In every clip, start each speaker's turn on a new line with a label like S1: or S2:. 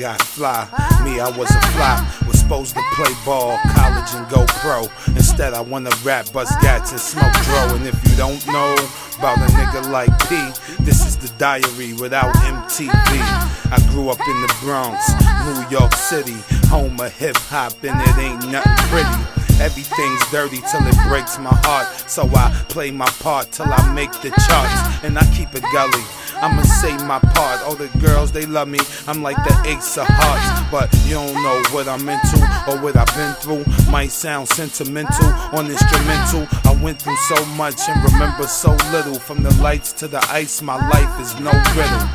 S1: got fly. Me, I was a flop. Was supposed to play ball, college, and go pro. Instead, I wanna rap, bust gats, and smoke dro. And if you don't know about a nigga like P, this is the diary without MTV. I grew up in the Bronx, New York City, home of hip hop, and it ain't nothing pretty. Everything's dirty till it breaks my heart. So I play my part till I make the charts. And I keep it gully, I'ma say my part. All the girls, they love me, I'm like the ace of hearts. But you don't know what I'm into or what I've been through. Might sound sentimental on instrumental. I went through so much and remember so little. From the lights to the ice, my life is no riddle.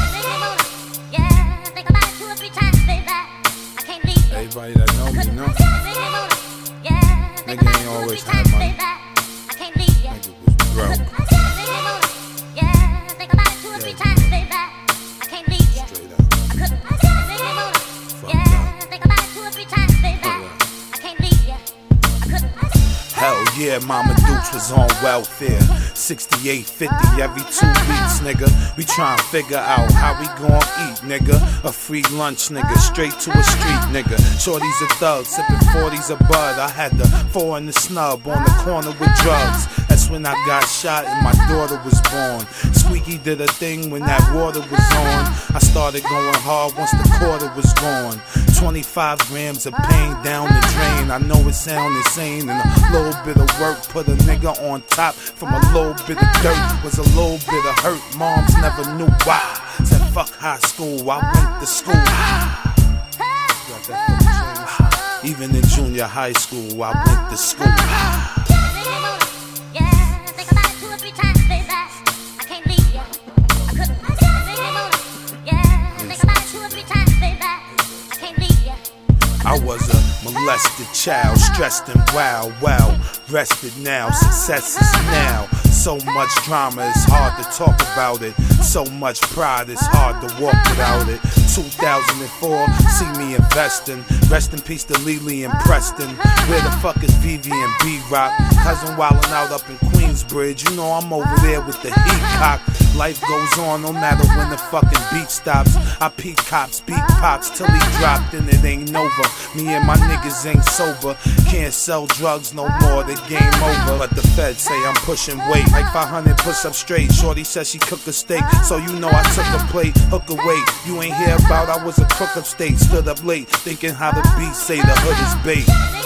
S1: Everybody that know me know. Nigga ain't always had money. Nigga was broke. Hell yeah, Mama Dukes was on welfare. 68.50 every 2 weeks, nigga. We tryna figure out how we gon' eat, nigga. A free lunch, nigga, straight to a street, nigga. Shorty's a thug, sippin' 40s a bud. I had the 4 in the snub on the corner with drugs. That's when I got shot and my daughter was born. Squeaky did a thing when that water was on. I started going hard once the quarter was gone. 25 grams of pain down the drain. I know it sound insane, and a little bit of work put a nigga on top. From a little bit of dirt was a little bit of hurt. Moms never knew why. Said fuck high school, I went to school. Got that change? Even in junior high school, I went to school. I was a molested child, stressed and wild, well rested now, success is now. So much drama, it's hard to talk about it. So much pride, it's hard to walk without it. 2004, see me investing. Rest in peace to Lily and Preston. Where the fuck is Vivi and B-Rock? Cousin wildin' out up in Queensbridge. You know I'm over there with the heat cock. Life goes on no matter when the fucking beat stops. I peep cops, beat pops till he dropped and it ain't over. Me and my niggas ain't sober. Can't sell drugs no more, the game over. But the feds say I'm pushing weight, like 500 push up straight. Shorty says she cooked a steak, so you know I took a plate. Hook away, you ain't hear about I was a crook upstate. Stood up late, thinking how the beats say the hood is bait.